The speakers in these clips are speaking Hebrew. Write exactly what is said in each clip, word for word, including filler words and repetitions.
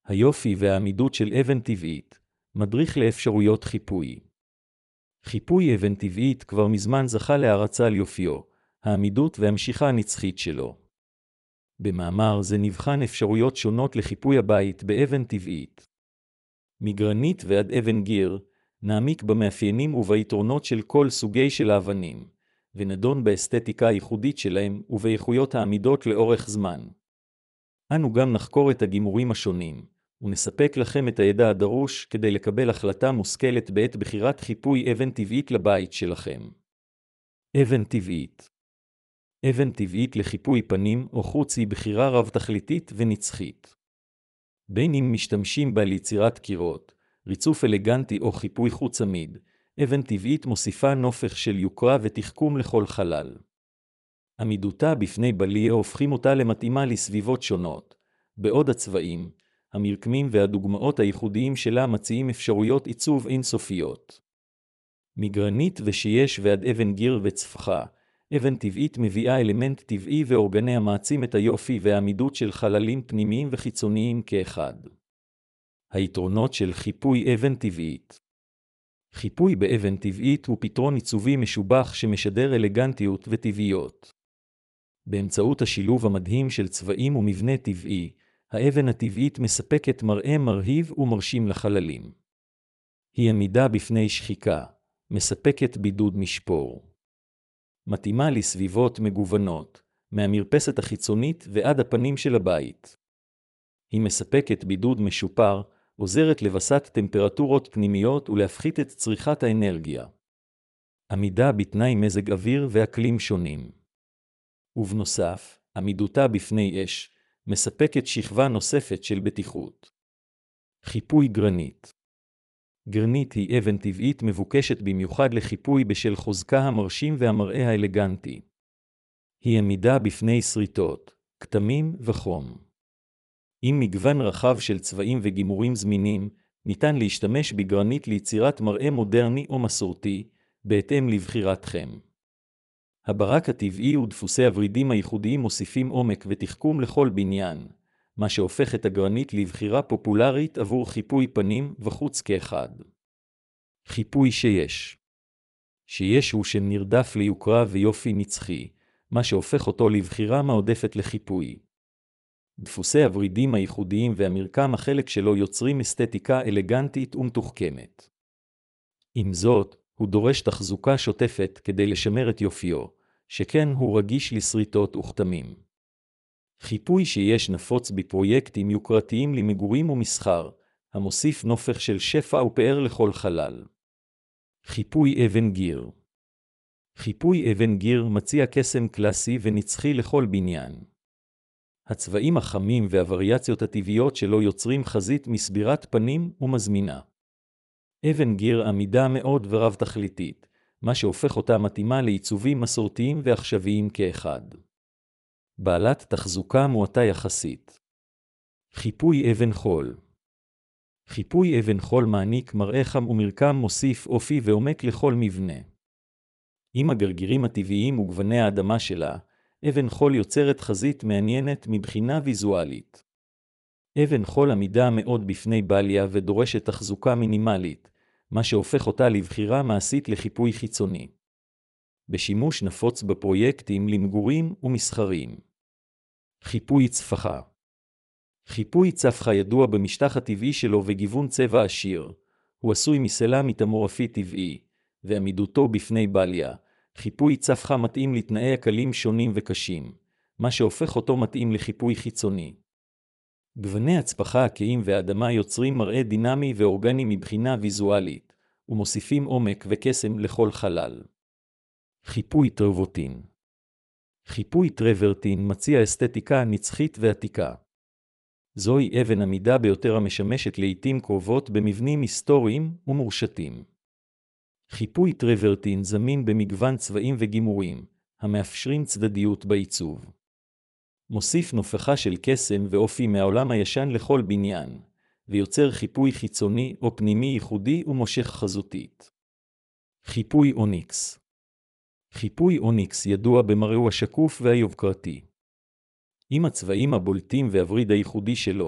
היופי והעמידות של אבן טבעית, מדריך לאפשרויות חיפוי. חיפוי אבן טבעית כבר מזמן זכה להערצה על יופיו, העמידות והמשיכה הנצחית שלו. במאמר זה נבחן אפשרויות שונות לחיפוי הבית באבן טבעית. מגרנית ועד אבן גיר, נעמיק במאפיינים וביתרונות של כל סוגי של האבנים, ונדון באסתטיקה הייחודית שלהם ובאיכויות העמידות לאורך זמן. אנו גם נחקור את הגימורים השונים, ונספק לכם את הידע הדרוש כדי לקבל החלטה מושכלת בעת בחירת חיפוי אבן טבעית לבית שלכם. אבן טבעית. אבן טבעית לחיפוי פנים או חוץ היא בחירה רב-תכליתית ונצחית. בין אם משתמשים בה ליצירת קירות, ריצוף אלגנטי או חיפוי חוץ עמיד, אבן טבעית מוסיפה נופך של יוקרה ותחכום לכל חלל. עמידותה בפני בליה הופכים אותה למתאימה לסביבות שונות, בעוד הצבעים, המרקמים והדוגמאות הייחודיים שלה מציעים אפשרויות עיצוב אינסופיות. מגרנית ושיש ועד אבן גיר וצפחה, אבן טבעית מביאה אלמנט טבעי ואורגני המעצים את היופי והעמידות של חללים פנימיים וחיצוניים כאחד. היתרונות של חיפוי אבן טבעית. חיפוי באבן טבעית הוא פתרון עיצובי משובח שמשדר אלגנטיות וטבעיות. באמצעות השילוב המדהים של צבעים ומבנה טבעי, האבן הטבעית מספקת מראה מרהיב ומרשים לחללים. היא עמידה בפני שחיקה, מספקת בידוד משפור. מתאימה לסביבות מגוונות, מהמרפסת החיצונית ועד הפנים של הבית. היא מספקת בידוד משופר, עוזרת לבסת טמפרטורות פנימיות ולהפחית את צריכת האנרגיה. עמידה בתנאי מזג אוויר ואקלים שונים. ובנוסף, עמידותה בפני אש, מספקת שכבה נוספת של בטיחות. חיפוי גרנית. גרנית היא אבן טבעית מבוקשת במיוחד לחיפוי בשל חוזקה המרשים והמראה האלגנטי. היא עמידה בפני שריטות, כתמים וחום. עם מגוון רחב של צבעים וגימורים זמינים, ניתן להשתמש בגרנית ליצירת מראה מודרני או מסורתי, בהתאם לבחירתכם. הברק הטבעי ודפוסי הורידים הייחודיים מוסיפים עומק ותחכום לכל בניין, מה שהופך את הגרנית לבחירה פופולרית עבור חיפוי פנים וחוץ כאחד. חיפוי שיש. שיש הוא שם נרדף ליוקרה ויופי נצחי, מה שהופך אותו לבחירה מעודפת לחיפוי. דפוסי הורידים הייחודיים והמרקם החלק שלו יוצרים אסתטיקה אלגנטית ומתוחכמת. עם זאת, הוא דורש תחזוקה שוטפת כדי לשמר את יופיו, שכן הוא רגיש לשריטות וכתמים. חיפוי שיש נפוץ בפרויקטים יוקרתיים למגורים ומסחר, המוסיף נופך של שפע ופאר לכל חלל. חיפוי אבן גיר. חיפוי אבן גיר מציע קסם קלאסי ונצחי לכל בניין. הצבעים החמים והווריאציות הטבעיות שלו יוצרים חזית מסבירת פנים ומזמינה. אבן גיר עמידה מאוד ורב תכליתית, מה שהופך אותה מתאימה לעיצובים מסורתיים ועכשוויים כאחד. בעלת תחזוקה מועטה יחסית. חיפוי אבן חול. חיפוי אבן חול מעניק מראה חם ומרקם מוסיף אופי ועומק לכל מבנה. עם הגרגירים הטבעיים וגווני האדמה שלה, אבן חול יוצרת חזית מעניינת מבחינה ויזואלית. אבן חול עמידה מאוד בפני בליה ודורשת תחזוקה מינימלית, מה שהופך אותה לבחירה מעשית לחיפוי חיצוני. בשימוש נפוץ בפרויקטים למגורים ומסחרים. חיפוי צפחה. חיפוי צפחה ידוע במשטח הטבעי שלו וגיוון צבע עשיר. הוא עשוי מסלע מטמורפי טבעי, ועמידותו בפני בליה. חיפוי צפחה מתאים לתנאי אקלים שונים וקשים, מה שהופך אותו מתאים לחיפוי חיצוני. גווני הצפחה הקיים והאדמה יוצרים מראה דינמי ואורגני מבחינה ויזואלית, ומוסיפים עומק וקסם לכל חלל. חיפוי טרוורטין. חיפוי טרוורטין מציע אסתטיקה נצחית ועתיקה. זוהי אבן עמידה ביותר המשמשת לעתים קרובות במבנים היסטוריים ומורשתים. חיפוי טרוורטין זמין במגוון צבעים וגימורים, המאפשרים צדדיות בעיצוב. מוסיף נופחה של קסם ואופי מהעולם הישן לכל בניין, ויוצר חיפוי חיצוני או פנימי ייחודי ומושך חזותית. חיפוי אוניקס. חיפוי אוניקס ידוע במראהו השקוף והיוקרתי. עם הצבעים הבולטים והווריד הייחודי שלו,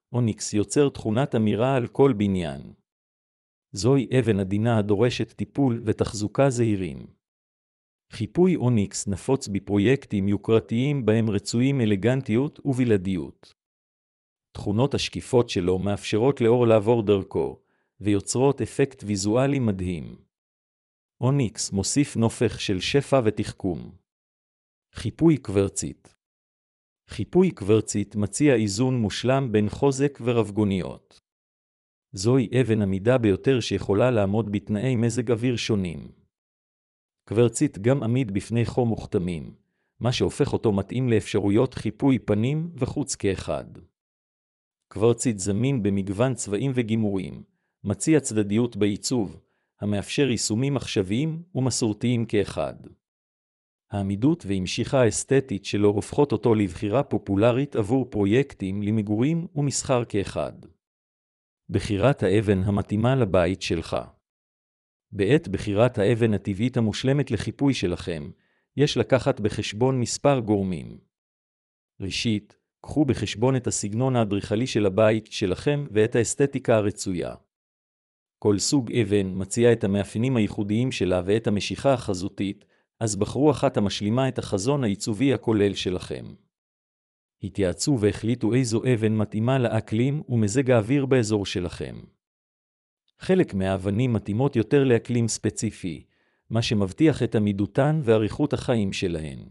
אוניקס יוצר תכונת אמירה על כל בניין. זוהי אבן עדינה הדורשת טיפול ותחזוקה זהירים. חיפוי אוניקס נפוץ בפרויקטים יוקרתיים בהם רצויים אלגנטיות ובלעדיות. תכונות השקיפות שלו מאפשרות לאור לעבור דרכו, ויוצרות אפקט ויזואלי מדהים. אוניקס מוסיף נופך של שפע ותחכום. חיפוי קוורצית. חיפוי קוורצית מציע איזון מושלם בין חוזק ורבגוניות. זוהי אבן עמידה ביותר שיכולה לעמוד בתנאי מזג אוויר שונים. קוורצית גם עמיד בפני חום וכתמים, מה שהופך אותו מתאים לאפשרויות חיפוי פנים וחוץ כאחד. קוורצית זמין במגוון צבעים וגימורים, מציע צדדיות בעיצוב, המאפשר יישומים עכשוויים ומסורתיים כאחד. העמידות והמשיכה האסתטית שלו הופכות אותו לבחירה פופולרית עבור פרויקטים למגורים ומסחר כאחד. בחירת האבן המתאימה לבית שלך. בעת בחירת האבן הטבעית המושלמת לחיפוי שלכם, יש לקחת בחשבון מספר גורמים. ראשית, קחו בחשבון את הסגנון האדריכלי של הבית שלכם ואת האסתטיקה הרצויה. כל סוג אבן מציע את המאפיינים הייחודיים שלה ואת המשיכה החזותית, אז בחרו אחת המשלימה את החזון העיצובי הכולל שלכם. התייעצו והחליטו איזו אבן מתאימה לאקלים ומזג האוויר באזור שלכם. חלק מהאבנים מתאימות יותר לאקלים ספציפי, מה שמבטיח את עמידותן ואריכות החיים שלהן.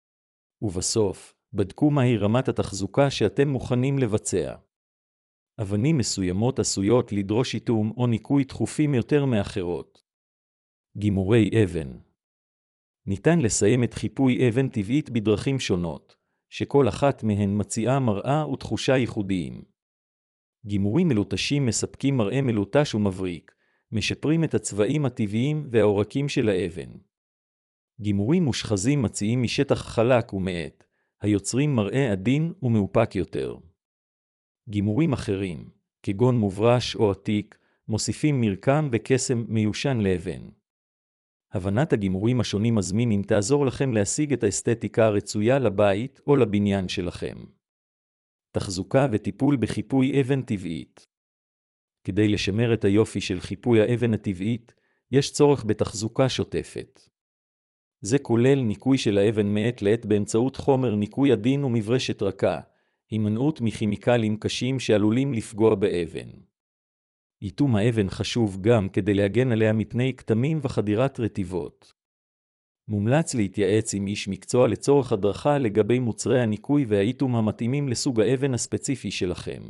ובסוף, בדקו מהי רמת התחזוקה שאתם מוכנים לבצע. אבנים מסוימות עשויות לדרוש איתום או ניקוי תכופים יותר מאחרות. גימורי אבן. ניתן לסיים את חיפוי אבן טבעית בדרכים שונות, שכל אחת מהן מציעה מראה ותחושה ייחודיים. גימורים מלוטשים מספקים מראה מלוטש ומבריק, משפרים את הצבעים הטבעיים והעורקים של האבן. גימורים מושחזים מציעים משטח חלק ומעט, היוצרים מראה עדין ומאופק יותר. גימורים אחרים, כגון מוברש או עתיק, מוסיפים מרקם וקסם מיושן לאבן. הבנת הגימורים השונים מזמינים תעזור לכם להשיג את האסתטיקה הרצויה לבית או לבניין שלכם. תחזוקה וטיפול בחיפוי אבן טבעית. כדי לשמר את היופי של חיפוי האבן הטבעית, יש צורך בתחזוקה שוטפת. זה כולל ניקוי של האבן מעת לעת באמצעות חומר ניקוי עדין ומברשת רכה, הימנעות מכימיקלים קשים שעלולים לפגוע באבן. איתום האבן חשוב גם כדי להגן עליה מפני כתמים וחדירת רטיבות. מומלץ להתייעץ עם איש מקצוע לצורך הדרכה לגבי מוצרי הניקוי והאיתום המתאימים לסוג האבן הספציפי שלכם.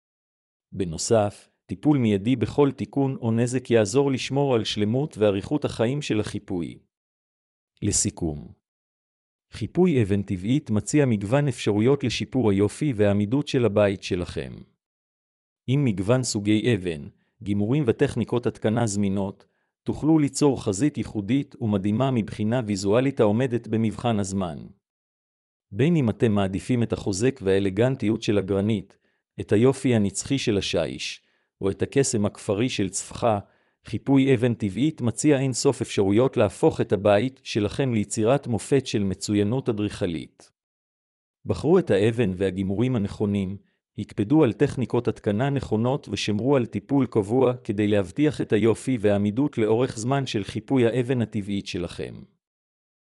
בנוסף, טיפול מיידי בכל תיקון או נזק יעזור לשמור על שלמות ואריכות החיים של החיפוי. לסיכום, חיפוי אבן טבעית מציע מגוון אפשרויות לשיפור היופי והעמידות של הבית שלכם. עם מגוון סוגי אבן, גימורים וטכניקות התקנה זמינות, תוכלו ליצור חזית ייחודית ומדהימה מבחינה ויזואלית העומדת במבחן הזמן. בין אם אתם מעדיפים את החוזק והאלגנטיות של הגרנית, את היופי הנצחי של השיש, או את הקסם הכפרי של צפחה, חיפוי אבן טבעית מציע אין סוף אפשרויות להפוך את הבית שלכם ליצירת מופת של מצוינות אדריכלית. בחרו את האבן והגימורים הנכונים, הקפדו על טכניקות התקנה נכונות ושמרו על טיפול קבוע כדי להבטיח את היופי והעמידות לאורך זמן של חיפוי האבן הטבעית שלכם.